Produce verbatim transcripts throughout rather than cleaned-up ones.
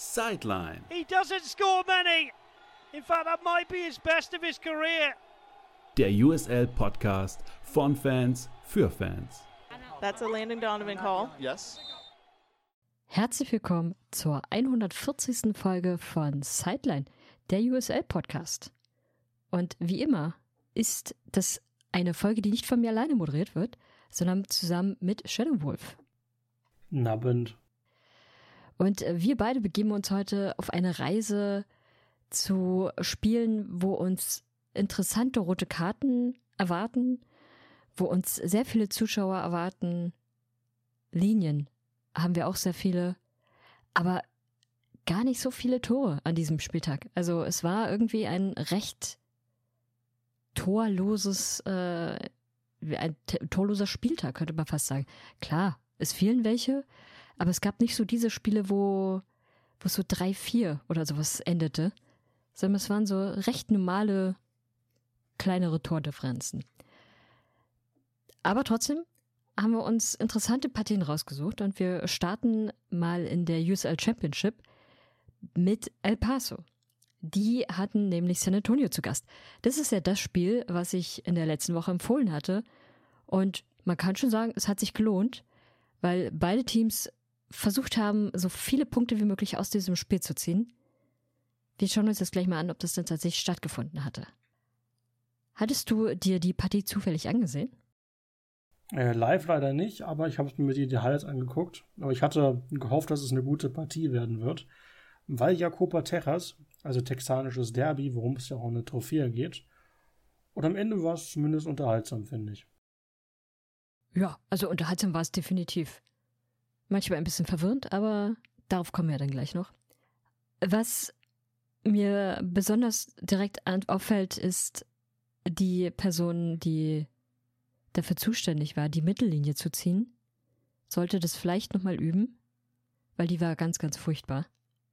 Sideline. He doesn't score many. In fact, that might be his best of his career. Der U S L-Podcast von Fans für Fans. That's a Landon Donovan call. Yes. Herzlich willkommen zur hundertvierzigsten Folge von Sideline, der U S L-Podcast. Und wie immer ist das eine Folge, die nicht von mir alleine moderiert wird, sondern zusammen mit Shadow Wolf. Nabend. Und wir beide begeben uns heute auf eine Reise zu Spielen, wo uns interessante rote Karten erwarten, wo uns sehr viele Zuschauer erwarten. Linien haben wir auch sehr viele, aber gar nicht so viele Tore an diesem Spieltag. Also es war irgendwie ein recht torloses, äh, ein t- torloser Spieltag, könnte man fast sagen. Klar, es fielen welche, aber es gab nicht so diese Spiele, wo, wo es so drei vier oder sowas endete, sondern es waren so recht normale, kleinere Tordifferenzen. Aber trotzdem haben wir uns interessante Partien rausgesucht und wir starten mal in der U S L Championship mit El Paso. Die hatten nämlich San Antonio zu Gast. Das ist ja das Spiel, was ich in der letzten Woche empfohlen hatte. Und man kann schon sagen, es hat sich gelohnt, weil beide Teams versucht haben, so viele Punkte wie möglich aus diesem Spiel zu ziehen. Wir schauen uns jetzt gleich mal an, ob das dann tatsächlich stattgefunden hatte. Hattest du dir die Partie zufällig angesehen? Äh, live leider nicht, aber ich habe es mir mit die Highlights angeguckt. Aber ich hatte gehofft, dass es eine gute Partie werden wird, weil ja Copa Texas, also texanisches Derby, worum es ja auch um eine Trophäe geht. Und am Ende war es zumindest unterhaltsam, finde ich. Ja, also unterhaltsam war es definitiv. Manchmal ein bisschen verwirrend, aber darauf kommen wir dann gleich noch. Was mir besonders direkt auffällt, ist die Person, die dafür zuständig war, die Mittellinie zu ziehen, sollte das vielleicht nochmal üben, weil die war ganz, ganz furchtbar.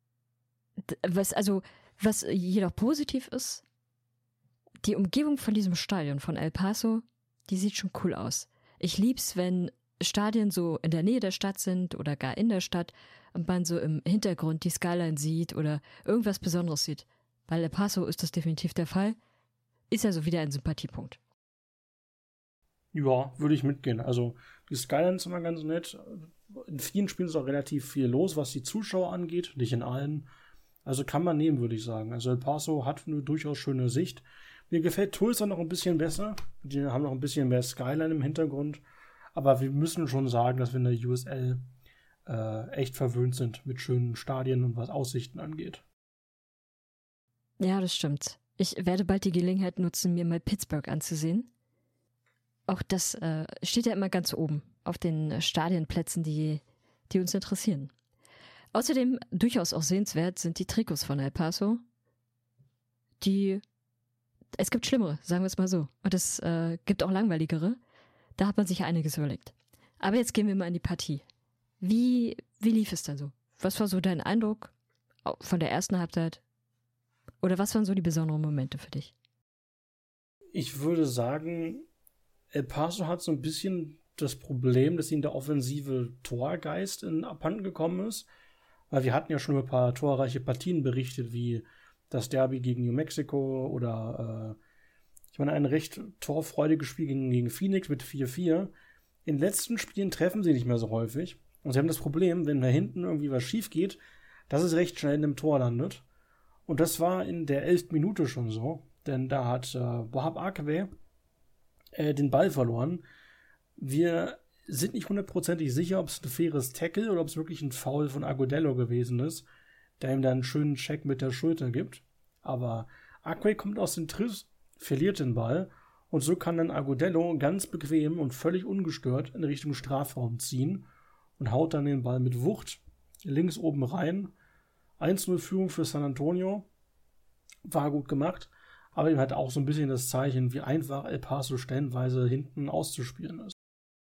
Was also, was jedoch positiv ist, die Umgebung von diesem Stadion von El Paso, die sieht schon cool aus. Ich lieb's, wenn Stadien so in der Nähe der Stadt sind oder gar in der Stadt und man so im Hintergrund die Skyline sieht oder irgendwas Besonderes sieht. Bei El Paso ist das definitiv der Fall. Ist also wieder ein Sympathiepunkt. Ja, würde ich mitgehen. Also die Skyline ist immer ganz nett. In vielen Spielen ist auch relativ viel los, was die Zuschauer angeht, nicht in allen. Also kann man nehmen, würde ich sagen. Also El Paso hat eine durchaus schöne Sicht. Mir gefällt Tulsa noch ein bisschen besser. Die haben noch ein bisschen mehr Skyline im Hintergrund. Aber wir müssen schon sagen, dass wir in der U S L äh, echt verwöhnt sind mit schönen Stadien und was Aussichten angeht. Ja, das stimmt. Ich werde bald die Gelegenheit nutzen, mir mal Pittsburgh anzusehen. Auch das äh, steht ja immer ganz oben auf den Stadienplätzen, die, die uns interessieren. Außerdem durchaus auch sehenswert sind die Trikots von El Paso. Die, es gibt schlimmere, sagen wir es mal so. Und es äh, gibt auch langweiligere. Da hat man sich einiges überlegt. Aber jetzt gehen wir mal in die Partie. Wie, wie lief es denn so? Was war so dein Eindruck von der ersten Halbzeit? Oder was waren so die besonderen Momente für dich? Ich würde sagen, El Paso hat so ein bisschen das Problem, dass ihnen der offensive Torgeist in abhanden gekommen ist. Weil wir hatten ja schon über ein paar torreiche Partien berichtet, wie das Derby gegen New Mexico oder äh, ich meine, ein recht torfreudiges Spiel gegen, gegen Phoenix mit vier vier. In den letzten Spielen treffen sie nicht mehr so häufig. Und sie haben das Problem, wenn da hinten irgendwie was schief geht, dass es recht schnell in dem Tor landet. Und das war in der elften Minute schon so. Denn da hat äh, Wahab Akwe äh, den Ball verloren. Wir sind nicht hundertprozentig sicher, ob es ein faires Tackle oder ob es wirklich ein Foul von Agudelo gewesen ist, der ihm dann einen schönen Check mit der Schulter gibt. Aber Akwe kommt aus dem Triss, verliert den Ball und so kann dann Agudelo ganz bequem und völlig ungestört in Richtung Strafraum ziehen und haut dann den Ball mit Wucht links oben rein. eins null Führung für San Antonio. War gut gemacht, aber ihm hat auch so ein bisschen das Zeichen, wie einfach El Paso stellenweise hinten auszuspielen ist.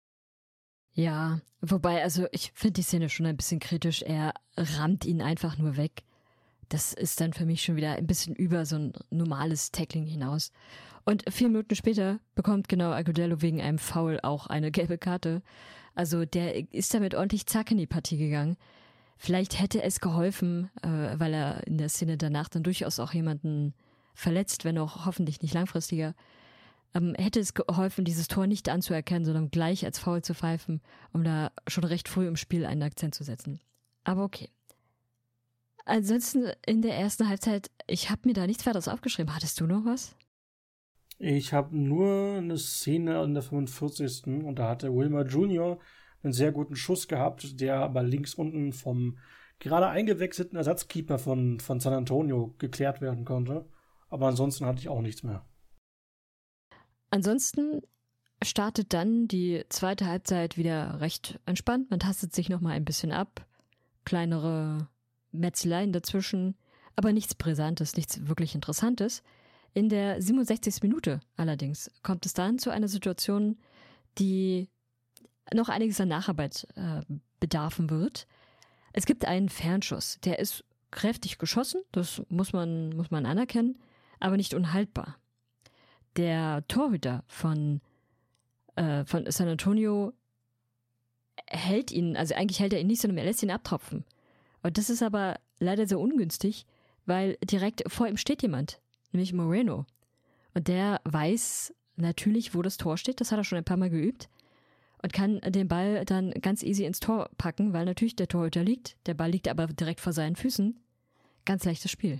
Ja, wobei, also ich finde die Szene schon ein bisschen kritisch. Er rammt ihn einfach nur weg. Das ist dann für mich schon wieder ein bisschen über so ein normales Tackling hinaus. Und vier Minuten später bekommt genau Agudelo wegen einem Foul auch eine gelbe Karte. Also der ist damit ordentlich zack in die Partie gegangen. Vielleicht hätte es geholfen, äh, weil er in der Szene danach dann durchaus auch jemanden verletzt, wenn auch hoffentlich nicht langfristiger, ähm, hätte es geholfen, dieses Tor nicht anzuerkennen, sondern gleich als Foul zu pfeifen, um da schon recht früh im Spiel einen Akzent zu setzen. Aber okay. Ansonsten in der ersten Halbzeit, ich habe mir da nichts weiteres aufgeschrieben. Hattest du noch was? Ich habe nur eine Szene in der fünfundvierzigsten und da hatte Wilmer Junior einen sehr guten Schuss gehabt, der aber links unten vom gerade eingewechselten Ersatzkeeper von, von San Antonio geklärt werden konnte. Aber ansonsten hatte ich auch nichts mehr. Ansonsten startet dann die zweite Halbzeit wieder recht entspannt. Man tastet sich nochmal ein bisschen ab. Kleinere Metzeleien dazwischen, aber nichts Brisantes, nichts wirklich Interessantes. In der siebenundsechzigsten Minute allerdings kommt es dann zu einer Situation, die noch einiges an Nacharbeit äh, bedarfen wird. Es gibt einen Fernschuss, der ist kräftig geschossen, das muss man, muss man anerkennen, aber nicht unhaltbar. Der Torhüter von, äh, von San Antonio hält ihn, also eigentlich hält er ihn nicht, sondern er lässt ihn abtropfen. Und das ist aber leider sehr ungünstig, weil direkt vor ihm steht jemand, nämlich Moreno. Und der weiß natürlich, wo das Tor steht, das hat er schon ein paar Mal geübt und kann den Ball dann ganz easy ins Tor packen, weil natürlich der Torhüter liegt, der Ball liegt aber direkt vor seinen Füßen. Ganz leichtes Spiel.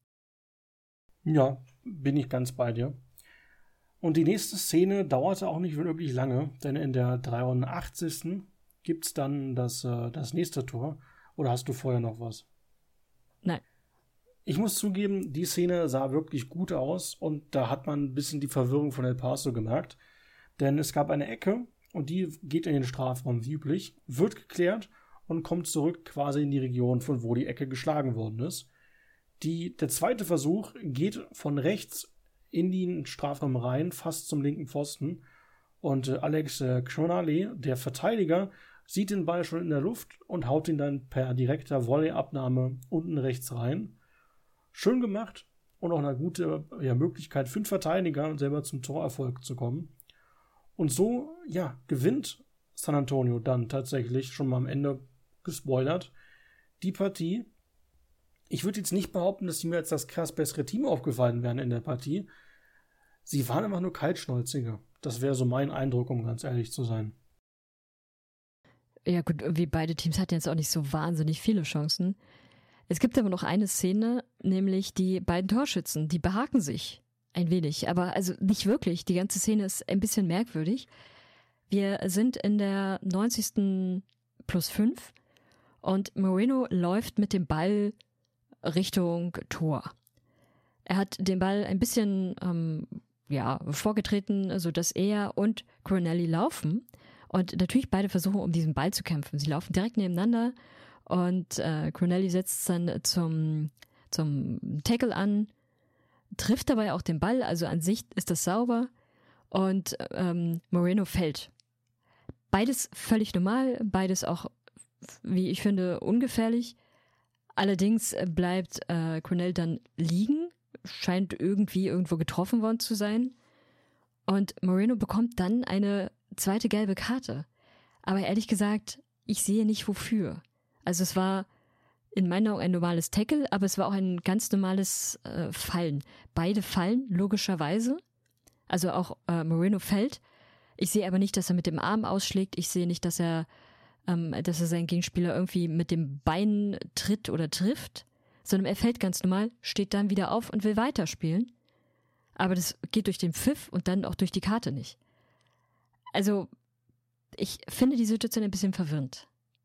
Ja, bin ich ganz bei dir. Und die nächste Szene dauerte auch nicht wirklich lange, denn in der dreiundachtzigsten gibt es dann das, äh, das nächste Tor. Oder hast du vorher noch was? Nein. Ich muss zugeben, die Szene sah wirklich gut aus und da hat man ein bisschen die Verwirrung von El Paso gemerkt. Denn es gab eine Ecke und die geht in den Strafraum wie üblich, wird geklärt und kommt zurück quasi in die Region, von wo die Ecke geschlagen worden ist. Die, der zweite Versuch geht von rechts in den Strafraum rein, fast zum linken Pfosten. Und äh, Alex äh, Kronale, der Verteidiger, sieht den Ball schon in der Luft und haut ihn dann per direkter Volleyabnahme unten rechts rein. Schön gemacht und auch eine gute ja, Möglichkeit für den Verteidiger, selber zum Torerfolg zu kommen. Und so, ja, gewinnt San Antonio dann tatsächlich, schon mal am Ende gespoilert, die Partie. Ich würde jetzt nicht behaupten, dass sie mir als das krass bessere Team aufgefallen wären in der Partie. Sie waren einfach nur kaltschnäuzige. Das wäre so mein Eindruck, um ganz ehrlich zu sein. Ja gut, wie beide Teams hatten jetzt auch nicht so wahnsinnig viele Chancen. Es gibt aber noch eine Szene, nämlich die beiden Torschützen, die behaken sich ein wenig, aber also nicht wirklich. Die ganze Szene ist ein bisschen merkwürdig. Wir sind in der neunzigsten plus fünf und Moreno läuft mit dem Ball Richtung Tor. Er hat den Ball ein bisschen ähm, ja, vorgetreten, sodass er und Coronelli laufen. Und natürlich beide versuchen, um diesen Ball zu kämpfen. Sie laufen direkt nebeneinander und äh, Coronelli setzt dann zum, zum Tackle an, trifft dabei auch den Ball, also an sich ist das sauber und ähm, Moreno fällt. Beides völlig normal, beides auch, wie ich finde, ungefährlich. Allerdings bleibt äh, Coronel dann liegen, scheint irgendwie irgendwo getroffen worden zu sein und Moreno bekommt dann eine zweite gelbe Karte. Aber ehrlich gesagt, ich sehe nicht wofür. Also es war in meiner Augen ein normales Tackle, aber es war auch ein ganz normales äh, Fallen. Beide fallen, logischerweise. Also auch äh, Moreno fällt. Ich sehe aber nicht, dass er mit dem Arm ausschlägt. Ich sehe nicht, dass er, ähm, dass er seinen Gegenspieler irgendwie mit dem Bein tritt oder trifft, sondern er fällt ganz normal, steht dann wieder auf und will weiterspielen. Aber das geht durch den Pfiff und dann auch durch die Karte nicht. Also, ich finde die Situation ein bisschen verwirrend.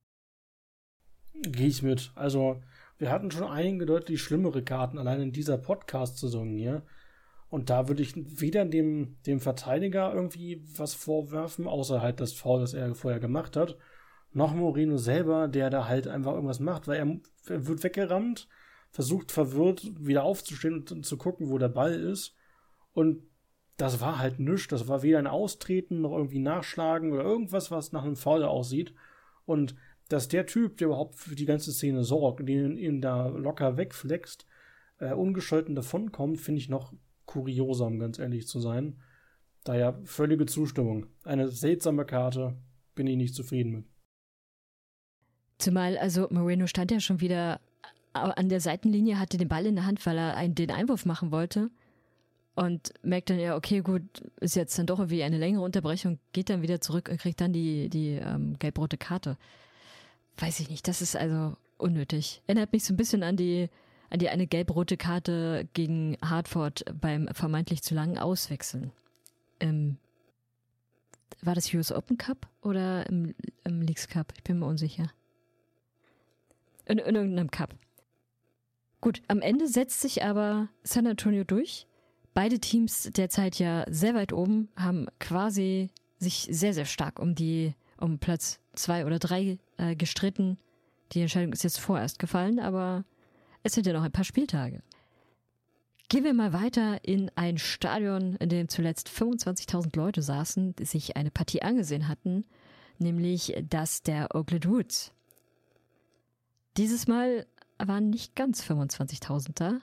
Gehe ich mit. Also, wir hatten schon einige deutlich schlimmere Karten, allein in dieser Podcast-Saison hier. Und da würde ich weder dem, dem Verteidiger irgendwie was vorwerfen, außer halt das Foul, das er vorher gemacht hat, noch Moreno selber, der da halt einfach irgendwas macht, weil er, er wird weggerammt, versucht verwirrt wieder aufzustehen und, und zu gucken, wo der Ball ist. Und das war halt nichts. Das war weder ein Austreten noch irgendwie Nachschlagen oder irgendwas, was nach einem Foul aussieht. Und dass der Typ, der überhaupt für die ganze Szene sorgt, den ihn da locker wegflext, äh, ungescholten davonkommt, finde ich noch kurioser, um ganz ehrlich zu sein. Daher völlige Zustimmung. Eine seltsame Karte, bin ich nicht zufrieden mit. Zumal, also Moreno stand ja schon wieder an der Seitenlinie, hatte den Ball in der Hand, weil er einen, den Einwurf machen wollte. Und merkt dann ja, okay, gut, ist jetzt dann doch irgendwie eine längere Unterbrechung, geht dann wieder zurück und kriegt dann die, die ähm, gelb-rote Karte. Weiß ich nicht, das ist also unnötig. Erinnert mich so ein bisschen an die, an die eine gelb-rote Karte gegen Hartford beim vermeintlich zu langen Auswechseln. Ähm, war das U S Open Cup oder im, im Leagues Cup? Ich bin mir unsicher. In, in irgendeinem Cup. Gut, am Ende setzt sich aber San Antonio durch. Beide Teams derzeit ja sehr weit oben, haben quasi sich sehr, sehr stark um die, um Platz zwei oder drei äh, gestritten. Die Entscheidung ist jetzt vorerst gefallen, aber es sind ja noch ein paar Spieltage. Gehen wir mal weiter in ein Stadion, in dem zuletzt fünfundzwanzigtausend Leute saßen, die sich eine Partie angesehen hatten, nämlich das der Oakland Roots. Dieses Mal waren nicht ganz fünfundzwanzigtausend da.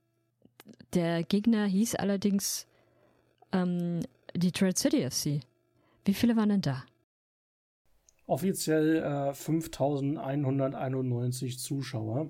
Der Gegner hieß allerdings ähm, Detroit City F C. Wie viele waren denn da? Offiziell äh, fünftausendeinhunderteinundneunzig Zuschauer.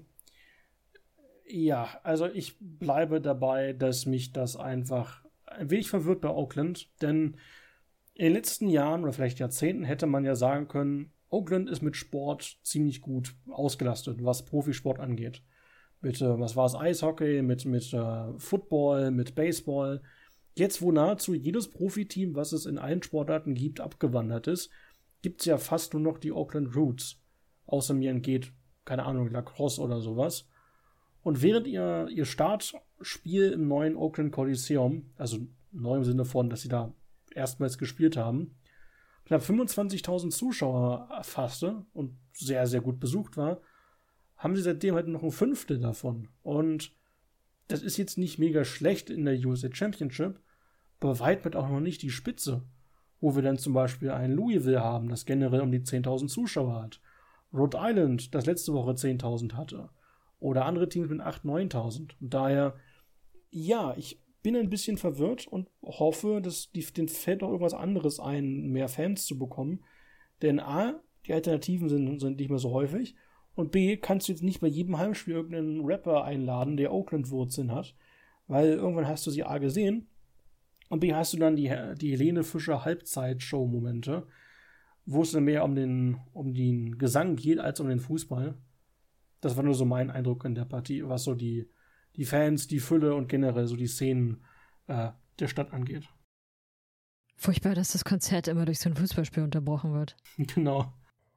Ja, also ich bleibe dabei, dass mich das einfach ein wenig verwirrt bei Oakland, denn in den letzten Jahren oder vielleicht Jahrzehnten hätte man ja sagen können, Oakland ist mit Sport ziemlich gut ausgelastet, was Profisport angeht. Mit, äh, was war es, Eishockey, mit, mit äh, Football, mit Baseball. Jetzt, wo nahezu jedes Profiteam, was es in allen Sportarten gibt, abgewandert ist, gibt es ja fast nur noch die Oakland Roots. Außer mir entgeht, keine Ahnung, Lacrosse oder sowas. Und während ihr, ihr Startspiel im neuen Oakland Coliseum, also neu im Sinne von, dass sie da erstmals gespielt haben, knapp fünfundzwanzigtausend Zuschauer erfasste und sehr, sehr gut besucht war, haben sie seitdem halt noch ein Fünftel davon. Und das ist jetzt nicht mega schlecht in der U S A Championship, aber weit mit auch noch nicht die Spitze, wo wir dann zum Beispiel ein Louisville haben, das generell um die zehntausend Zuschauer hat. Rhode Island, das letzte Woche zehntausend hatte. Oder andere Teams mit achttausend, neuntausend. Und daher, ja, ich bin ein bisschen verwirrt und hoffe, dass die, denen fällt noch irgendwas anderes ein, mehr Fans zu bekommen. Denn A, die Alternativen sind, sind nicht mehr so häufig. Und B, kannst du jetzt nicht bei jedem Heimspiel irgendeinen Rapper einladen, der Oakland-Wurzeln hat. Weil irgendwann hast du sie A gesehen. Und B, hast du dann die, die Helene Fischer Halbzeit-Show-Momente, wo es dann mehr um den, um den Gesang geht, als um den Fußball. Das war nur so mein Eindruck in der Partie, was so die, die Fans, die Fülle und generell so die Szenen äh, der Stadt angeht. Furchtbar, dass das Konzert immer durch so ein Fußballspiel unterbrochen wird. Genau.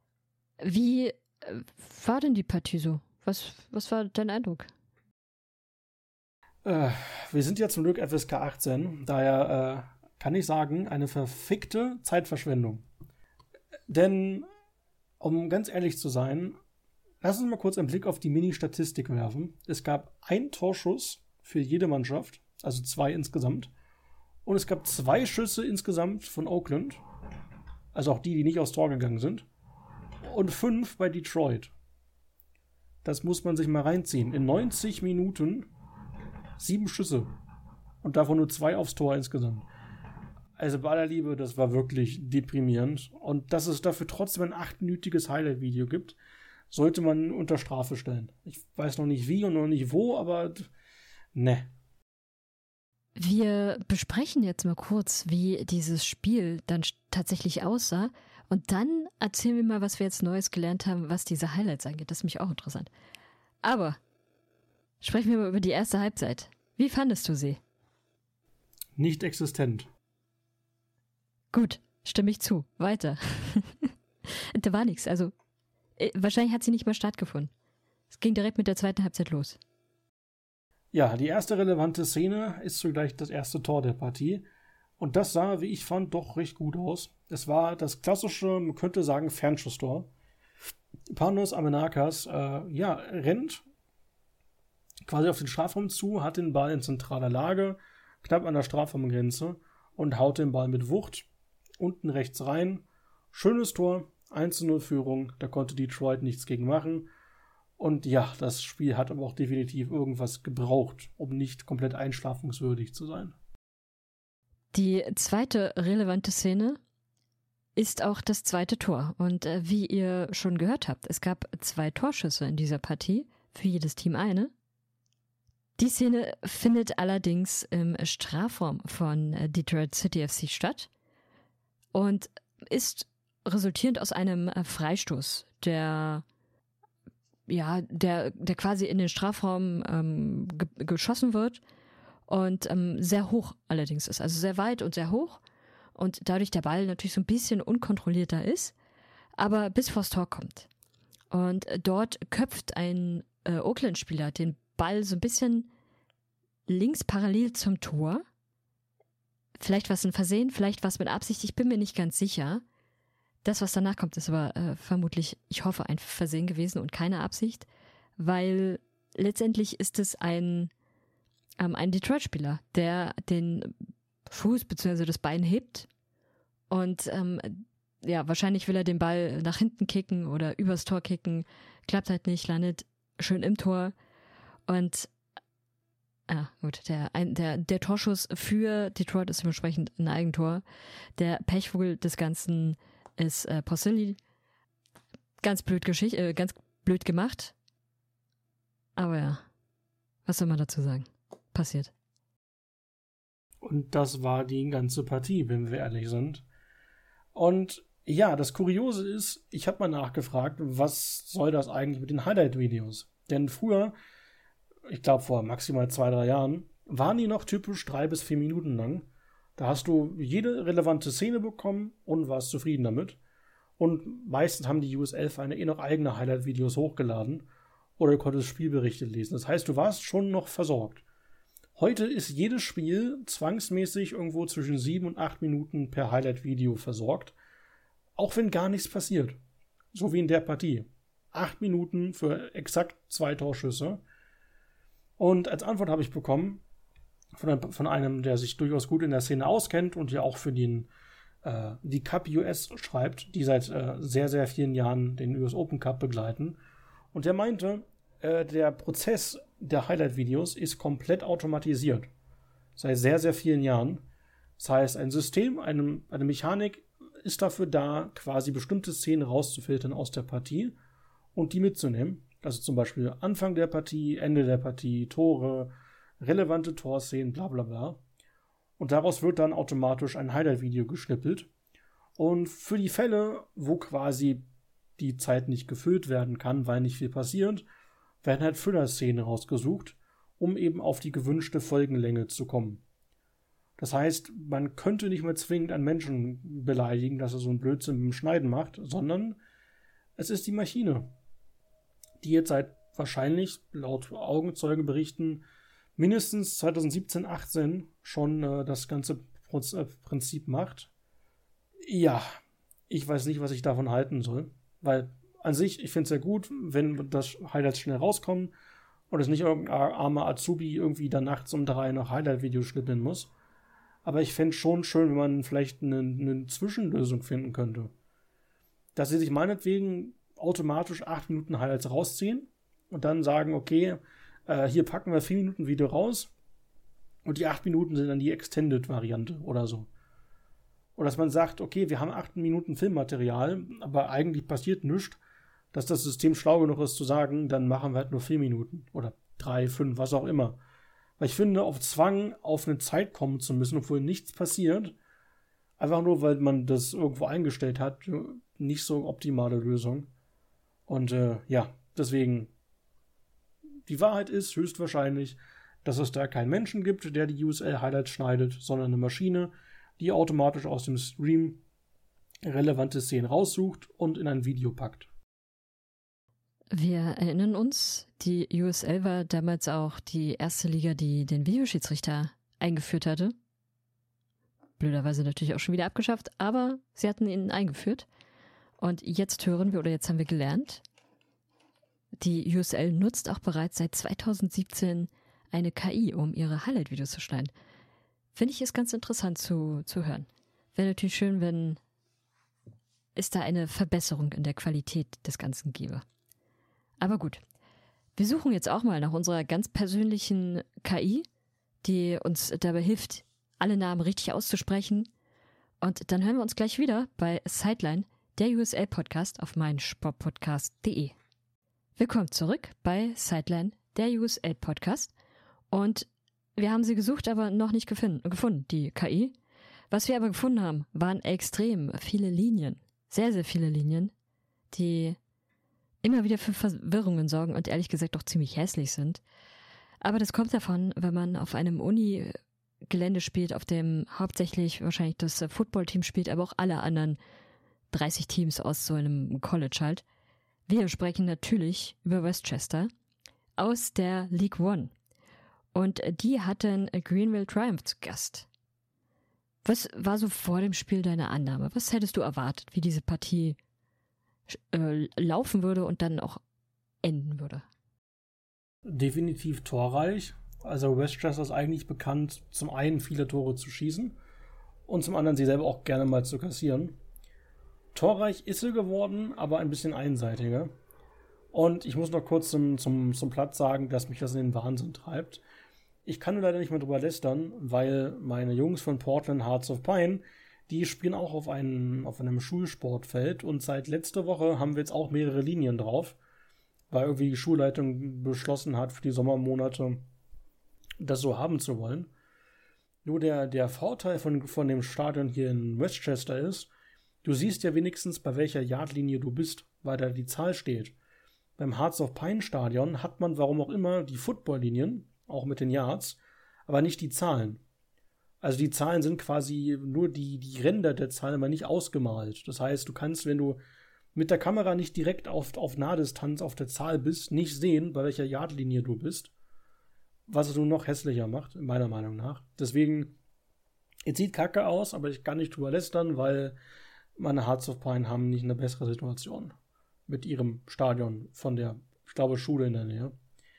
Wie äh, war denn die Partie so? Was, was war dein Eindruck? Äh, wir sind ja zum Glück F S K achtzehn, daher äh, kann ich sagen, eine verfickte Zeitverschwendung. Denn, um ganz ehrlich zu sein, lass uns mal kurz einen Blick auf die Mini-Statistik werfen. Es gab einen Torschuss für jede Mannschaft, also zwei insgesamt. Und es gab zwei Schüsse insgesamt von Oakland, also auch die, die nicht aufs Tor gegangen sind. Und fünf bei Detroit. Das muss man sich mal reinziehen. In neunzig Minuten sieben Schüsse. Und davon nur zwei aufs Tor insgesamt. Also bei aller Liebe, das war wirklich deprimierend. Und dass es dafür trotzdem ein achtminütiges Highlight-Video gibt, sollte man unter Strafe stellen. Ich weiß noch nicht wie und noch nicht wo, aber ne. Wir besprechen jetzt mal kurz, wie dieses Spiel dann tatsächlich aussah. Und dann erzählen wir mal, was wir jetzt Neues gelernt haben, was diese Highlights angeht. Das ist mich auch interessant. Aber sprechen wir mal über die erste Halbzeit. Wie fandest du sie? Nicht existent. Gut, stimme ich zu. Weiter. Da war nichts. Also wahrscheinlich hat sie nicht mal stattgefunden. Es ging direkt mit der zweiten Halbzeit los. Ja, die erste relevante Szene ist zugleich das erste Tor der Partie. Und das sah, wie ich fand, doch recht gut aus. Es war das klassische, man könnte sagen, Fernschusstor. Panos Amenakas, äh, ja, rennt quasi auf den Strafraum zu, hat den Ball in zentraler Lage, knapp an der Strafraumgrenze und haut den Ball mit Wucht unten rechts rein. Schönes Tor, eins zu null Führung, da konnte Detroit nichts gegen machen. Und ja, das Spiel hat aber auch definitiv irgendwas gebraucht, um nicht komplett einschlafungswürdig zu sein. Die zweite relevante Szene ist auch das zweite Tor. Und äh, wie ihr schon gehört habt, es gab zwei Torschüsse in dieser Partie, für jedes Team eine. Die Szene findet allerdings im Strafraum von äh, Detroit City F C statt und ist resultierend aus einem äh, Freistoß, der ja, der, der quasi in den Strafraum ähm, ge- geschossen wird und ähm, sehr hoch allerdings ist, also sehr weit und sehr hoch. Und dadurch der Ball natürlich so ein bisschen unkontrollierter ist, aber bis vors Tor kommt. Und dort köpft ein äh, Oakland-Spieler den Ball so ein bisschen links parallel zum Tor. Vielleicht was ein Versehen, vielleicht was mit Absicht, ich bin mir nicht ganz sicher. Das, was danach kommt, ist aber äh, vermutlich, ich hoffe, ein Versehen gewesen und keine Absicht, weil letztendlich ist es ein, ähm, ein Detroit-Spieler, der den Fuß bzw. das Bein hebt und ähm, ja, wahrscheinlich will er den Ball nach hinten kicken oder übers Tor kicken, klappt halt nicht, landet schön im Tor und ah, gut, der, ein, der, der Torschuss für Detroit ist dementsprechend ein Eigentor. Der Pechvogel des Ganzen ist äh, Porcelli. Ganz blöd Geschichte, äh, ganz blöd gemacht. Aber ja, was soll man dazu sagen? Passiert. Und das war die ganze Partie, wenn wir ehrlich sind. Und ja, das Kuriose ist, ich habe mal nachgefragt, was soll das eigentlich mit den Highlight-Videos? Denn früher, ich glaube vor maximal zwei, drei Jahren, waren die noch typisch drei bis vier Minuten lang. Da hast du jede relevante Szene bekommen und warst zufrieden damit. Und meistens haben die U S L-Vereine eh noch eigene Highlight-Videos hochgeladen oder du konntest Spielberichte lesen. Das heißt, du warst schon noch versorgt. Heute ist jedes Spiel zwangsmäßig irgendwo zwischen sieben und acht Minuten per Highlight-Video versorgt, auch wenn gar nichts passiert. So wie in der Partie. Acht Minuten für exakt zwei Torschüsse. Und als Antwort habe ich bekommen von einem, von einem, der sich durchaus gut in der Szene auskennt und ja auch für den, äh, die Cup U S schreibt, die seit äh, sehr, sehr vielen Jahren den U S Open Cup begleiten. Und der meinte, äh, der Prozess der Highlight-Videos ist komplett automatisiert. Seit sehr, sehr vielen Jahren. Das heißt, ein System, eine, eine Mechanik ist dafür da, quasi bestimmte Szenen rauszufiltern aus der Partie und die mitzunehmen. Also zum Beispiel Anfang der Partie, Ende der Partie, Tore, relevante Torszenen, bla bla bla. Und daraus wird dann automatisch ein Highlight-Video geschnippelt. Und für die Fälle, wo quasi die Zeit nicht gefüllt werden kann, weil nicht viel passiert, werden halt Füller-Szenen rausgesucht, um eben auf die gewünschte Folgenlänge zu kommen. Das heißt, man könnte nicht mehr zwingend einen Menschen beleidigen, dass er so einen Blödsinn mit dem Schneiden macht, sondern es ist die Maschine, die jetzt seit wahrscheinlich, laut Augenzeugenberichten, mindestens zwanzig siebzehn, achtzehn schon äh, das ganze Prinzip macht. Ja, ich weiß nicht, was ich davon halten soll, weil an sich, ich finde es ja gut, wenn das Highlights schnell rauskommen und es nicht irgendein armer Azubi irgendwie dann nachts um drei noch Highlight-Videos schnippeln muss. Aber ich fände es schon schön, wenn man vielleicht eine, eine Zwischenlösung finden könnte. Dass sie sich meinetwegen automatisch acht Minuten Highlights rausziehen und dann sagen, okay, äh, hier packen wir vier Minuten Video raus und die acht Minuten sind dann die Extended-Variante oder so. Oder dass man sagt, okay, wir haben acht Minuten Filmmaterial, aber eigentlich passiert nichts, dass das System schlau genug ist zu sagen, dann machen wir halt nur vier Minuten oder drei, fünf, was auch immer. Weil ich finde, auf Zwang auf eine Zeit kommen zu müssen, obwohl nichts passiert, einfach nur, weil man das irgendwo eingestellt hat, nicht so eine optimale Lösung. Und äh, ja, deswegen, die Wahrheit ist höchstwahrscheinlich, dass es da keinen Menschen gibt, der die U S L-Highlights schneidet, sondern eine Maschine, die automatisch aus dem Stream relevante Szenen raussucht und in ein Video packt. Wir erinnern uns, die U S L war damals auch die erste Liga, die den Videoschiedsrichter eingeführt hatte. Blöderweise natürlich auch schon wieder abgeschafft, aber sie hatten ihn eingeführt. Und jetzt hören wir, oder jetzt haben wir gelernt, die U S L nutzt auch bereits seit zwanzig siebzehn eine K I, um ihre Highlight-Videos zu schneiden. Finde ich ist ganz interessant zu, zu hören. Wäre natürlich schön, wenn es da eine Verbesserung in der Qualität des Ganzen gäbe. Aber gut, wir suchen jetzt auch mal nach unserer ganz persönlichen K I, die uns dabei hilft, alle Namen richtig auszusprechen Und dann hören wir uns gleich wieder bei Sideline, der U S L-Podcast auf meinsportpodcast punkt de. Willkommen zurück bei Sideline, der U S L-Podcast. Und wir haben sie gesucht, aber noch nicht gefunden, gefunden, die K I. Was wir aber gefunden haben, waren extrem viele Linien. Sehr, sehr viele Linien, die immer wieder für Verwirrungen sorgen und ehrlich gesagt auch ziemlich hässlich sind. Aber das kommt davon, wenn man auf einem Uni-Gelände spielt, auf dem hauptsächlich wahrscheinlich das Footballteam spielt, aber auch alle anderen dreißig Teams aus so einem College halt. Wir sprechen natürlich über Westchester aus der League One. Und die hatten Greenville Triumph zu Gast. Was war so vor dem Spiel deine Annahme? Was hättest du erwartet, wie diese Partie äh, laufen würde und dann auch enden würde? Definitiv torreich. Also Westchester ist eigentlich bekannt, zum einen viele Tore zu schießen und zum anderen sie selber auch gerne mal zu kassieren. Torreich ist sie geworden, aber ein bisschen einseitiger. Und ich muss noch kurz zum, zum, zum Platz sagen, dass mich das in den Wahnsinn treibt. Ich kann nur leider nicht mehr drüber lästern, weil meine Jungs von Portland Hearts of Pine, die spielen auch auf einem, auf einem Schulsportfeld und seit letzter Woche haben wir jetzt auch mehrere Linien drauf, weil irgendwie die Schulleitung beschlossen hat, für die Sommermonate das so haben zu wollen. Nur der, der Vorteil von, von dem Stadion hier in Westchester ist, du siehst ja wenigstens, bei welcher Yardlinie du bist, weil da die Zahl steht. Beim Hearts of Pine Stadion hat man, warum auch immer, die Footballlinien, auch mit den Yards, aber nicht die Zahlen. Also die Zahlen sind quasi nur die, die Ränder der Zahlen, aber nicht ausgemalt. Das heißt, du kannst, wenn du mit der Kamera nicht direkt auf, auf Nahdistanz auf der Zahl bist, nicht sehen, bei welcher Yardlinie du bist. Was es nur noch hässlicher macht, meiner Meinung nach. Deswegen, es sieht kacke aus, aber ich kann nicht drüber lästern, weil meine Hearts of Pine haben nicht eine bessere Situation mit ihrem Stadion von der, ich glaube, Schule in der Nähe.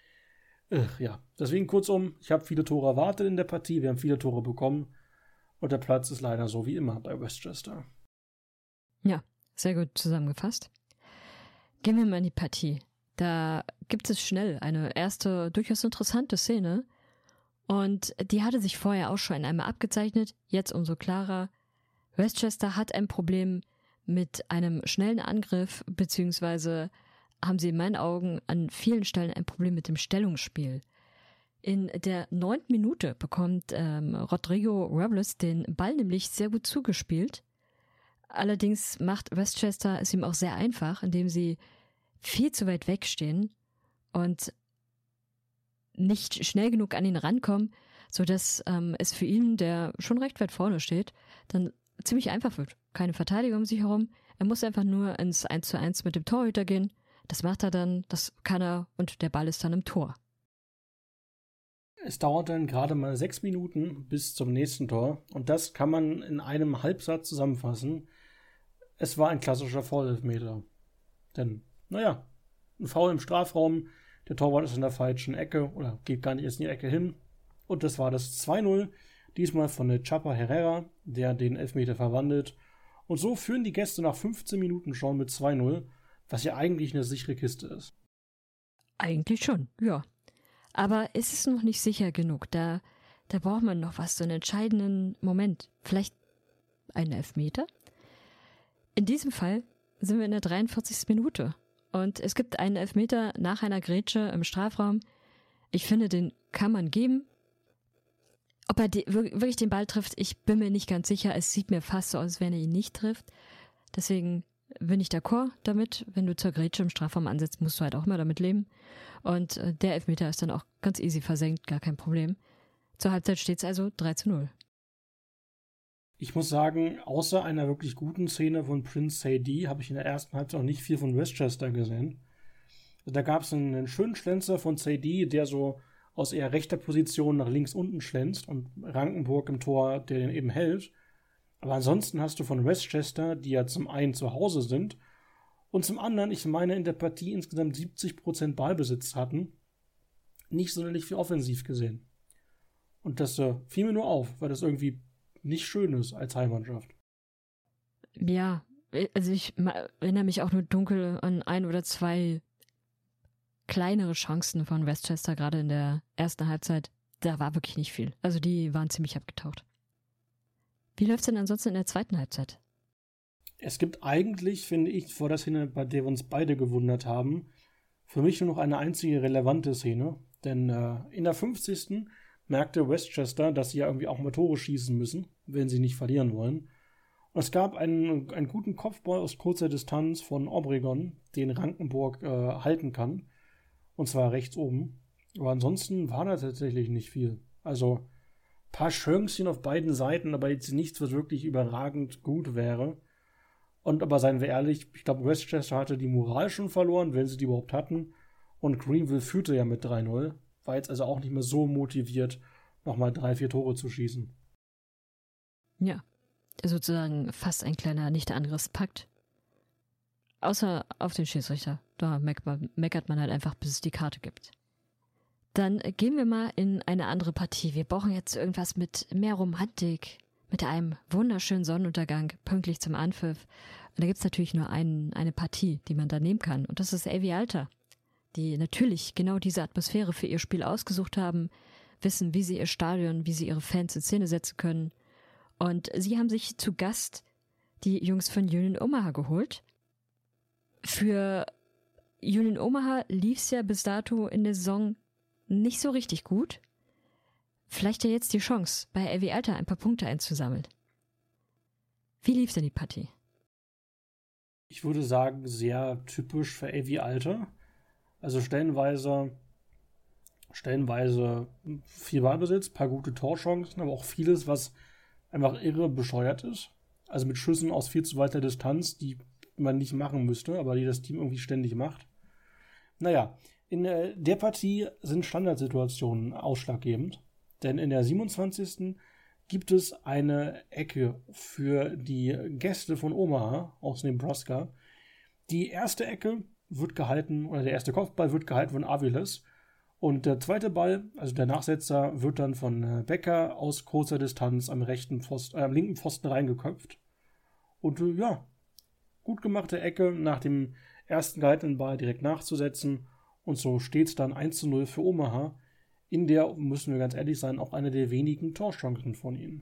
Ach, ja, deswegen kurzum, ich habe viele Tore erwartet in der Partie, wir haben viele Tore bekommen und der Platz ist leider so wie immer bei Westchester. Ja, sehr gut zusammengefasst. Gehen wir mal in die Partie. Da gibt es schnell eine erste, durchaus interessante Szene und die hatte sich vorher auch schon einmal abgezeichnet, jetzt umso klarer. Westchester hat ein Problem mit einem schnellen Angriff, beziehungsweise haben sie in meinen Augen an vielen Stellen ein Problem mit dem Stellungsspiel. In der neunten Minute bekommt ähm, Rodrigo Robles den Ball nämlich sehr gut zugespielt. Allerdings macht Westchester es ihm auch sehr einfach, indem sie viel zu weit wegstehen und nicht schnell genug an ihn rankommen, sodass ähm, es für ihn, der schon recht weit vorne steht, dann ziemlich einfach wird. Keine Verteidigung um sich herum. Er muss einfach nur ins eins zu eins mit dem Torhüter gehen. Das macht er dann, das kann er und der Ball ist dann im Tor. Es dauert dann gerade mal sechs Minuten bis zum nächsten Tor und das kann man in einem Halbsatz zusammenfassen. Es war ein klassischer Foul-Elfmeter. Denn, naja, ein Foul im Strafraum, der Torwart ist in der falschen Ecke oder geht gar nicht erst in die Ecke hin. Und das war das zwei null, diesmal von der Chapa Herrera, der den Elfmeter verwandelt. Und so führen die Gäste nach fünfzehn Minuten schon mit zwei null. Was ja eigentlich eine sichere Kiste ist. Eigentlich schon, ja. Aber ist es noch nicht sicher genug? Da, da braucht man noch was, so einen entscheidenden Moment. Vielleicht einen Elfmeter? In diesem Fall sind wir in der dreiundvierzigsten Minute. Und es gibt einen Elfmeter nach einer Grätsche im Strafraum. Ich finde, den kann man geben. Ob er die, wirklich den Ball trifft, ich bin mir nicht ganz sicher. Es sieht mir fast so aus, als wenn er ihn nicht trifft. Deswegen bin ich d'accord damit. Wenn du zur Grätsche im Strafraum ansetzt, musst du halt auch immer damit leben. Und äh, der Elfmeter ist dann auch ganz easy versenkt, gar kein Problem. Zur Halbzeit steht es also drei zu null. Ich muss sagen, außer einer wirklich guten Szene von Prince Sadie habe ich in der ersten Halbzeit auch nicht viel von Westchester gesehen. Da gab es einen, einen schönen Schlenzer von Sadie, der so aus eher rechter Position nach links unten schlänzt und Rankenburg im Tor, der den eben hält. Aber ansonsten hast du von Westchester, die ja zum einen zu Hause sind und zum anderen, ich meine, in der Partie insgesamt siebzig Prozent Ballbesitz hatten, nicht sonderlich viel offensiv gesehen. Und das äh, fiel mir nur auf, weil das irgendwie nicht schön ist als Heimmannschaft. Ja, also ich erinnere mich auch nur dunkel an ein oder zwei kleinere Chancen von Westchester, gerade in der ersten Halbzeit. Da war wirklich nicht viel. Also die waren ziemlich abgetaucht. Wie läuft es denn ansonsten in der zweiten Halbzeit? Es gibt eigentlich, finde ich, vor der Szene, bei der wir uns beide gewundert haben, für mich nur noch eine einzige relevante Szene. Denn äh, in der fünfzigsten merkte Westchester, dass sie ja irgendwie auch mal Tore schießen müssen, wenn sie nicht verlieren wollen. Und es gab einen, einen guten Kopfball aus kurzer Distanz von Obregon, den Rankenburg äh, halten kann. Und zwar rechts oben. Aber ansonsten war da tatsächlich nicht viel. Also ein paar Chancen auf beiden Seiten, aber jetzt nichts, was wirklich überragend gut wäre. Und aber seien wir ehrlich, ich glaube, Westchester hatte die Moral schon verloren, wenn sie die überhaupt hatten. Und Greenville führte ja mit drei null. War jetzt also auch nicht mehr so motiviert, nochmal drei, vier Tore zu schießen. Ja, sozusagen fast ein kleiner Nicht-Angriffspakt. Außer auf den Schiedsrichter. Da meckert man halt einfach, bis es die Karte gibt. Dann gehen wir mal in eine andere Partie. Wir brauchen jetzt irgendwas mit mehr Romantik, mit einem wunderschönen Sonnenuntergang, pünktlich zum Anpfiff. Und da gibt es natürlich nur einen, eine Partie, die man da nehmen kann. Und das ist A V Alta, die natürlich genau diese Atmosphäre für ihr Spiel ausgesucht haben, wissen, wie sie ihr Stadion, wie sie ihre Fans in Szene setzen können. Und sie haben sich zu Gast die Jungs von Union Omaha geholt. Für Union Omaha lief es ja bis dato in der Saison nicht so richtig gut. Vielleicht ja jetzt die Chance, bei A V Alta ein paar Punkte einzusammeln. Wie lief denn die Partie? Ich würde sagen, sehr typisch für A V Alta. Also stellenweise, stellenweise viel Ballbesitz, paar gute Torchancen, aber auch vieles, was einfach irre bescheuert ist. Also mit Schüssen aus viel zu weiter Distanz, die man nicht machen müsste, aber die das Team irgendwie ständig macht. Naja, in äh, der Partie sind Standardsituationen ausschlaggebend. Denn in der siebenundzwanzigsten gibt es eine Ecke für die Gäste von Omaha aus Nebraska. Die erste Ecke wird gehalten, oder der erste Kopfball wird gehalten von Aviles. Und der zweite Ball, also der Nachsetzer, wird dann von Becker aus kurzer Distanz am rechten Pfosten, äh, am linken Pfosten reingeköpft. Und äh, ja, gut gemachte Ecke, nach dem ersten gehaltenen Ball direkt nachzusetzen. Und so steht es dann eins zu null für Omaha. In der, müssen wir ganz ehrlich sein, auch eine der wenigen Torchancen von ihnen.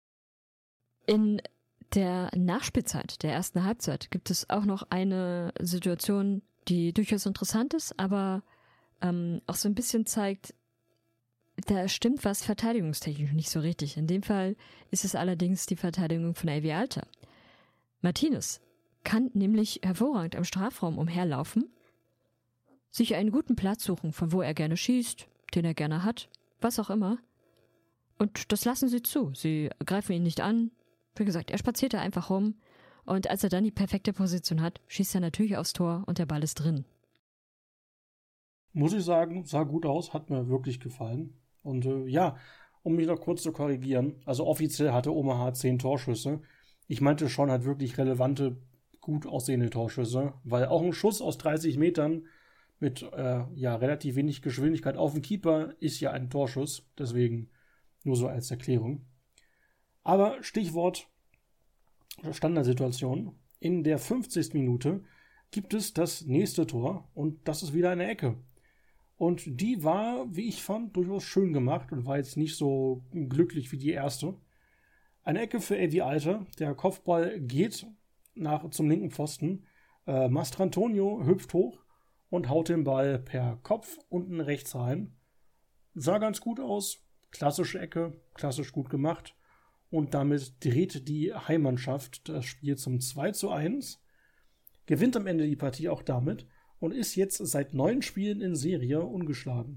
In der Nachspielzeit, der ersten Halbzeit, gibt es auch noch eine Situation, die durchaus interessant ist, aber ähm, auch so ein bisschen zeigt, da stimmt was verteidigungstechnisch nicht so richtig. In dem Fall ist es allerdings die Verteidigung von A V Alta. Martinez kann nämlich hervorragend am Strafraum umherlaufen, sich einen guten Platz suchen, von wo er gerne schießt, den er gerne hat, was auch immer. Und das lassen sie zu. Sie greifen ihn nicht an. Wie gesagt, er spaziert da einfach rum. Und als er dann die perfekte Position hat, schießt er natürlich aufs Tor und der Ball ist drin. Muss ich sagen, sah gut aus, hat mir wirklich gefallen. Und äh, ja, um mich noch kurz zu korrigieren, also offiziell hatte Omaha zehn Torschüsse. Ich meinte schon halt wirklich relevante, gut aussehende Torschüsse, weil auch ein Schuss aus dreißig Metern mit äh, ja, relativ wenig Geschwindigkeit auf den Keeper ist ja ein Torschuss, deswegen nur so als Erklärung. Aber Stichwort Standardsituation. In der fünfzigsten Minute gibt es das nächste Tor und das ist wieder eine Ecke. Und die war, wie ich fand, durchaus schön gemacht und war jetzt nicht so glücklich wie die erste. Eine Ecke für A V Alta. Der Kopfball geht nach, zum linken Pfosten. Äh, Mastrantonio hüpft hoch und haut den Ball per Kopf unten rechts rein. Sah ganz gut aus. Klassische Ecke, klassisch gut gemacht. Und damit dreht die Heimmannschaft das Spiel zum zwei zu eins. Gewinnt am Ende die Partie auch damit und ist jetzt seit neun Spielen in Serie ungeschlagen.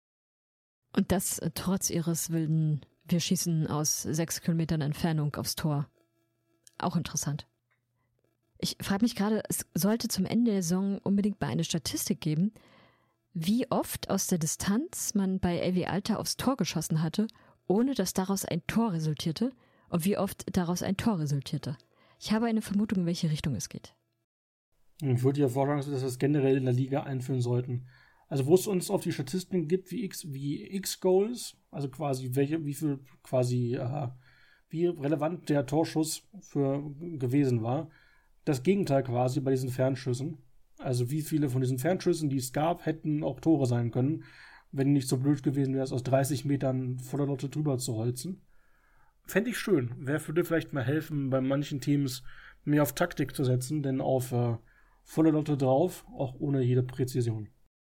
Und das trotz ihres wilden, wir schießen aus sechs Kilometern Entfernung aufs Tor. Auch interessant. Ich frage mich gerade, es sollte zum Ende der Saison unbedingt mal eine Statistik geben, wie oft aus der Distanz man bei A V Alta aufs Tor geschossen hatte, ohne dass daraus ein Tor resultierte, und wie oft daraus ein Tor resultierte. Ich habe eine Vermutung, in welche Richtung es geht. Ich würde ja vorschlagen, dass wir das generell in der Liga einführen sollten. Also wo es uns auf die Statistiken gibt, wie X, wie X-Goals, also quasi welche, wie viel quasi, äh, wie relevant der Torschuss für gewesen war. Das Gegenteil quasi bei diesen Fernschüssen. Also wie viele von diesen Fernschüssen, die es gab, hätten auch Tore sein können, wenn nicht so blöd gewesen wäre, es aus dreißig Metern voller Lotte drüber zu holzen. fände ich schön. Wer würde vielleicht mal helfen, bei manchen Teams mehr auf Taktik zu setzen, denn auf äh, volle Lotte drauf, auch ohne jede Präzision.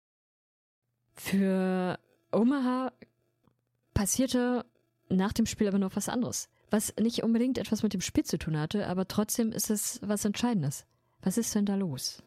Für Omaha passierte nach dem Spiel aber noch was anderes, was nicht unbedingt etwas mit dem Spiel zu tun hatte, aber trotzdem ist es was Entscheidendes. Was ist denn da los?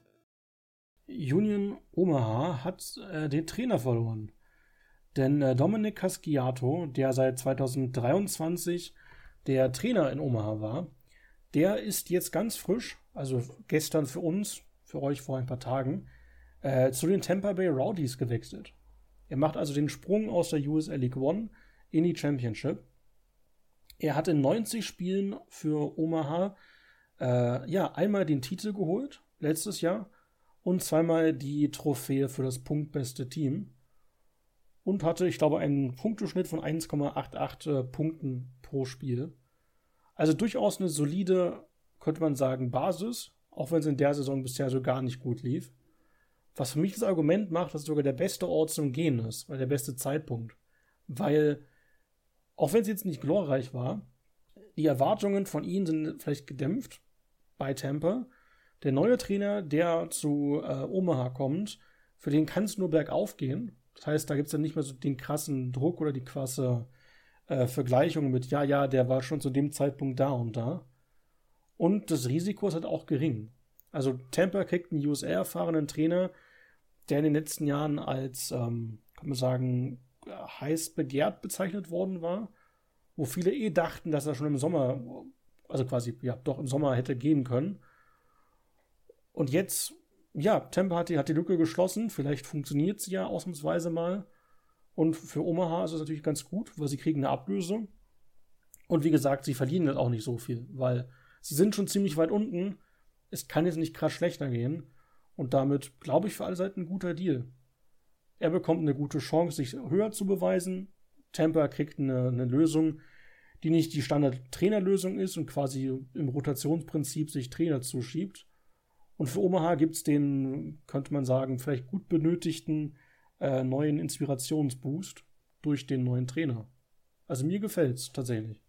Union Omaha hat äh, den Trainer verloren. Denn äh, Dominic Casciato, der seit zwanzig dreiundzwanzig der Trainer in Omaha war, der ist jetzt ganz frisch, also gestern für uns, für euch vor ein paar Tagen, äh, zu den Tampa Bay Rowdies gewechselt. Er macht also den Sprung aus der U S L League One in die Championship. Er hat in neunzig Spielen für Omaha äh, ja, einmal den Titel geholt, letztes Jahr, und zweimal die Trophäe für das punktbeste Team. Und hatte, ich glaube, einen Punkteschnitt von eins Komma achtundachtzig äh, Punkten pro Spiel. Also durchaus eine solide, könnte man sagen, Basis, auch wenn es in der Saison bisher so gar nicht gut lief. Was für mich das Argument macht, dass es sogar der beste Ort zum Gehen ist, weil der beste Zeitpunkt. Weil, auch wenn es jetzt nicht glorreich war, die Erwartungen von ihnen sind vielleicht gedämpft bei Tampa. Der neue Trainer, der zu äh, Omaha kommt, für den kann es nur bergauf gehen. Das heißt, da gibt es dann nicht mehr so den krassen Druck oder die krasse äh, Vergleichung mit, ja, ja, der war schon zu dem Zeitpunkt da und da. Und das Risiko ist halt auch gering. Also Tampa kriegt einen U S A-erfahrenen Trainer, der in den letzten Jahren als, ähm, kann man sagen, heiß begehrt bezeichnet worden war, wo viele eh dachten, dass er schon im Sommer, also quasi, ja, doch im Sommer hätte gehen können. Und jetzt, ja, Tampa hat die, hat die Lücke geschlossen, vielleicht funktioniert sie ja ausnahmsweise mal. Und für Omaha ist es natürlich ganz gut, weil sie kriegen eine Ablöse. Und wie gesagt, sie verlieren halt auch nicht so viel, weil sie sind schon ziemlich weit unten. Es kann jetzt nicht krass schlechter gehen. Und damit, glaube ich, für alle Seiten ein guter Deal. Er bekommt eine gute Chance, sich höher zu beweisen. Tampa kriegt eine, eine Lösung, die nicht die Standard-Trainerlösung ist und quasi im Rotationsprinzip sich Trainer zuschiebt. Und für Omaha gibt es den, könnte man sagen, vielleicht gut benötigten äh, neuen Inspirationsboost durch den neuen Trainer. Also mir gefällt es tatsächlich.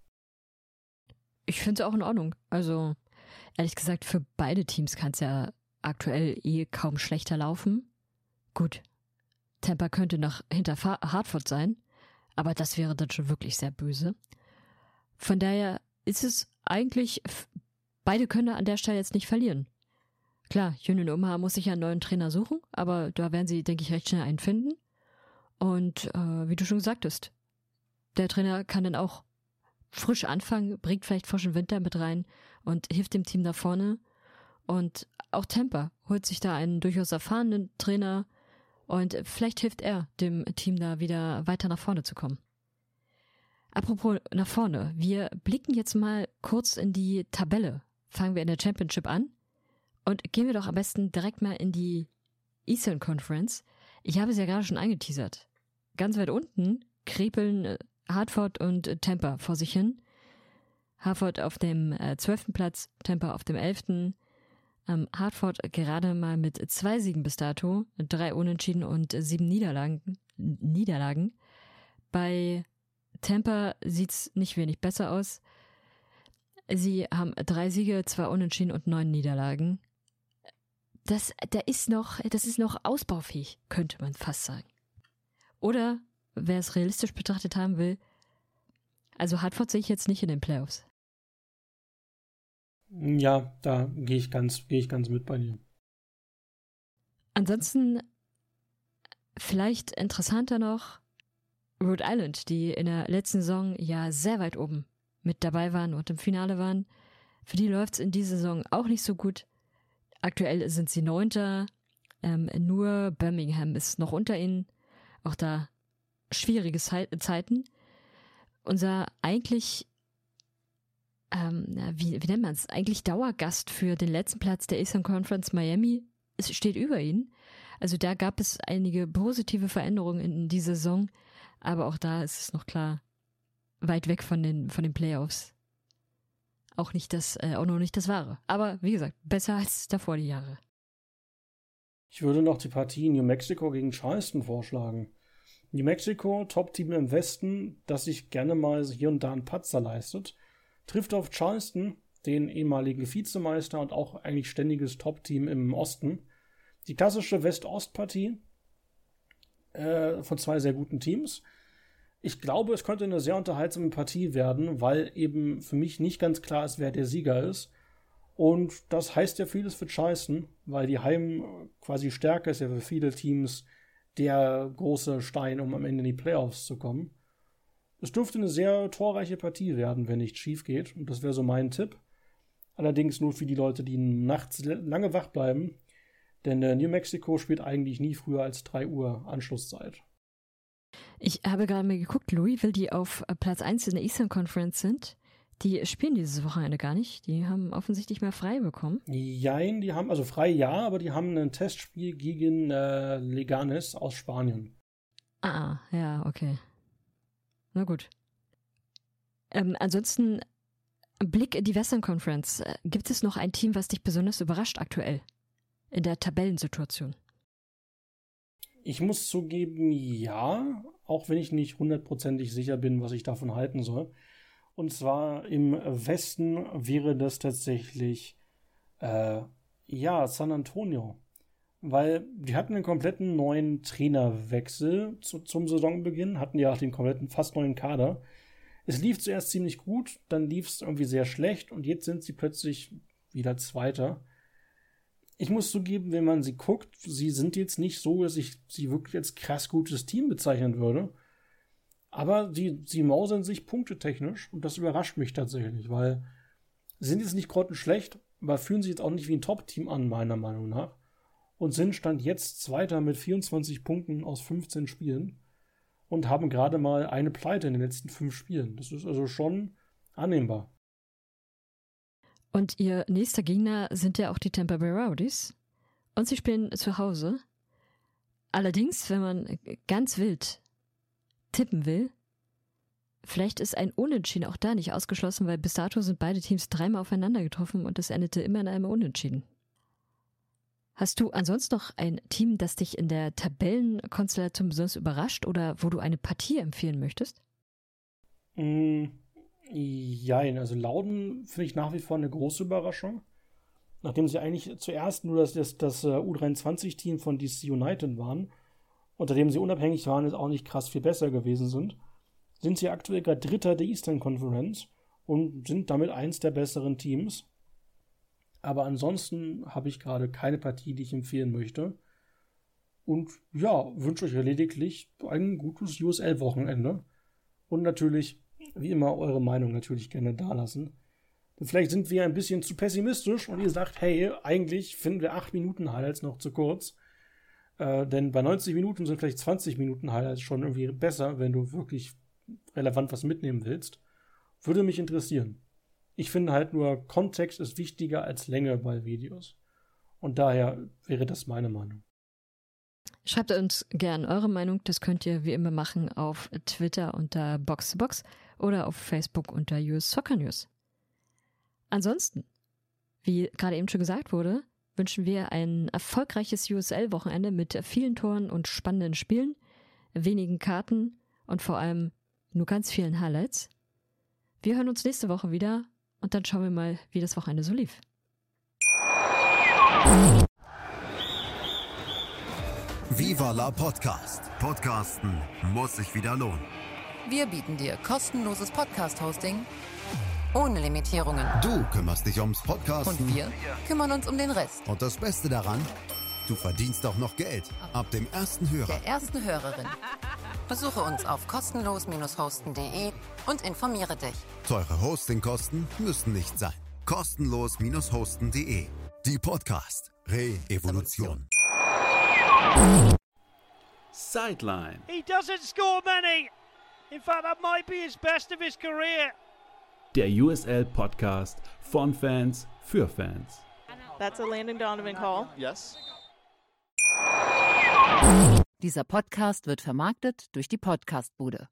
Ich finde es auch in Ordnung. Also ehrlich gesagt, für beide Teams kann es ja aktuell eh kaum schlechter laufen. Gut, Tampa könnte noch hinter Hartford sein, aber das wäre dann schon wirklich sehr böse. Von daher ist es eigentlich, beide können an der Stelle jetzt nicht verlieren. Klar, Union Omaha muss sich ja einen neuen Trainer suchen, aber da werden sie, denke ich, recht schnell einen finden. Und äh, wie du schon sagtest, der Trainer kann dann auch frisch anfangen, bringt vielleicht frischen Winter mit rein und hilft dem Team nach vorne. Und auch Tampa holt sich da einen durchaus erfahrenen Trainer und vielleicht hilft er dem Team da wieder weiter nach vorne zu kommen. Apropos nach vorne, wir blicken jetzt mal kurz in die Tabelle. Fangen wir in der Championship an und gehen wir doch am besten direkt mal in die Eastern Conference. Ich habe es ja gerade schon angeteasert. Ganz weit unten kriepeln Hartford und Tampa vor sich hin. Hartford auf dem zwölften äh, Platz, Tampa auf dem elften Ähm, Hartford gerade mal mit zwei Siegen bis dato, drei Unentschieden und sieben Niederlagen. Niederlagen. Bei Tampa sieht's nicht wenig besser aus. Sie haben drei Siege, zwei Unentschieden und neun Niederlagen. Das, da ist noch, das ist noch ausbaufähig, könnte man fast sagen. Oder, wer es realistisch betrachtet haben will, also Hartford sehe ich jetzt nicht in den Playoffs. Ja, da gehe ich ganz, gehe ich ganz mit bei dir. Ansonsten vielleicht interessanter noch Rhode Island, die in der letzten Saison ja sehr weit oben mit dabei waren und im Finale waren. Für die läuft es in dieser Saison auch nicht so gut. Aktuell sind sie Neunter. Ähm, nur Birmingham ist noch unter ihnen. Auch da schwierige Zeiten. Unser eigentlich Ähm, wie, wie nennt man es? Eigentlich Dauergast für den letzten Platz der Eastern Conference, Miami, es steht über ihn. Also da gab es einige positive Veränderungen in dieser Saison, aber auch da ist es noch klar weit weg von den von den Playoffs. Auch nicht das, äh, auch noch nicht das Wahre. Aber wie gesagt, besser als davor die Jahre. Ich würde noch die Partie New Mexico gegen Charleston vorschlagen. New Mexico, Top-Team im Westen, das sich gerne mal hier und da einen Patzer leistet, trifft auf Charleston, den ehemaligen Vizemeister und auch eigentlich ständiges Top-Team im Osten. Die klassische West-Ost-Partie äh, von zwei sehr guten Teams. Ich glaube, es könnte eine sehr unterhaltsame Partie werden, weil eben für mich nicht ganz klar ist, wer der Sieger ist. Und das heißt ja vieles für Charleston, weil die Heim quasi Stärke ist ja für viele Teams der große Stein, um am Ende in die Playoffs zu kommen. Es dürfte eine sehr torreiche Partie werden, wenn nichts schief geht. Und das wäre so mein Tipp. Allerdings nur für die Leute, die nachts lange wach bleiben. Denn New Mexico spielt eigentlich nie früher als drei Uhr Anschlusszeit. Ich habe gerade mal geguckt, Louisville, die auf Platz eins in der Eastern Conference sind, die spielen dieses Wochenende gar nicht. Die haben offensichtlich mehr frei bekommen. Jein, die haben, also frei ja, aber die haben ein Testspiel gegen äh, Leganes aus Spanien. Ah, ja, okay. Na gut. Ähm, ansonsten, Blick in die Western Conference. Gibt es noch ein Team, was dich besonders überrascht aktuell in der Tabellensituation? Ich muss zugeben, ja, auch wenn ich nicht hundertprozentig sicher bin, was ich davon halten soll. Und zwar im Westen wäre das tatsächlich, äh, ja, San Antonio. Weil die hatten einen kompletten neuen Trainerwechsel zu, zum Saisonbeginn, hatten ja den kompletten, fast neuen Kader. Es lief zuerst ziemlich gut, dann lief es irgendwie sehr schlecht und jetzt sind sie plötzlich wieder Zweiter. Ich muss zugeben, wenn man sie guckt, sie sind jetzt nicht so, dass ich sie wirklich als krass gutes Team bezeichnen würde. Aber sie, sie mausern sich punktetechnisch und das überrascht mich tatsächlich, weil sie sind jetzt nicht grottenschlecht, aber fühlen sich jetzt auch nicht wie ein Top-Team an, meiner Meinung nach. Und sind Stand jetzt Zweiter mit vierundzwanzig Punkten aus fünfzehn Spielen und haben gerade mal eine Pleite in den letzten fünf Spielen. Das ist also schon annehmbar. Und ihr nächster Gegner sind ja auch die Tampa Bay Rowdies. Und sie spielen zu Hause. Allerdings, wenn man ganz wild tippen will, vielleicht ist ein Unentschieden auch da nicht ausgeschlossen, weil bis dato sind beide Teams dreimal aufeinander getroffen und es endete immer in einem Unentschieden. Hast du ansonsten noch ein Team, das dich in der Tabellenkonstellation besonders überrascht oder wo du eine Partie empfehlen möchtest? Mm, jein, also Loudoun finde ich nach wie vor eine große Überraschung. Nachdem sie eigentlich zuerst nur das, das, das U dreiundzwanzig-Team von D C United waren, unter dem sie unabhängig waren, ist auch nicht krass viel besser gewesen sind, sind sie aktuell gerade Dritter der Eastern Conference und sind damit eins der besseren Teams. Aber ansonsten habe ich gerade keine Partie, die ich empfehlen möchte. Und ja, wünsche euch lediglich ein gutes U S L-Wochenende. Und natürlich, wie immer, eure Meinung natürlich gerne dalassen. Denn vielleicht sind wir ein bisschen zu pessimistisch und ihr sagt, hey, eigentlich finden wir acht Minuten Highlights noch zu kurz. Äh, denn bei neunzig Minuten sind vielleicht zwanzig Minuten Highlights schon irgendwie besser, wenn du wirklich relevant was mitnehmen willst. Würde mich interessieren. Ich finde halt nur, Kontext ist wichtiger als Länge bei Videos. Und daher wäre das meine Meinung. Schreibt uns gern eure Meinung. Das könnt ihr wie immer machen auf Twitter unter Box to Box oder auf Facebook unter U S Soccer News. Ansonsten, wie gerade eben schon gesagt wurde, wünschen wir ein erfolgreiches U S L-Wochenende mit vielen Toren und spannenden Spielen, wenigen Karten und vor allem nur ganz vielen Highlights. Wir hören uns nächste Woche wieder und dann schauen wir mal, wie das Wochenende so lief. Viva la Podcast. Podcasten muss sich wieder lohnen. Wir bieten dir kostenloses Podcast-Hosting ohne Limitierungen. Du kümmerst dich ums Podcasten. Und wir kümmern uns um den Rest. Und das Beste daran, du verdienst auch noch Geld. Ab dem ersten Hörer. Der ersten Hörerin. Besuche uns auf kostenlos hosten punkt de und informiere dich. Teure Hostingkosten müssen nicht sein. kostenlos hosten punkt de. Die Podcast Re-Evolution. Sideline. He doesn't score many. In fact, that might be his best of his career. Der U S L-Podcast von Fans für Fans. That's a Landon Donovan call. Yes. Dieser Podcast wird vermarktet durch die Podcastbude.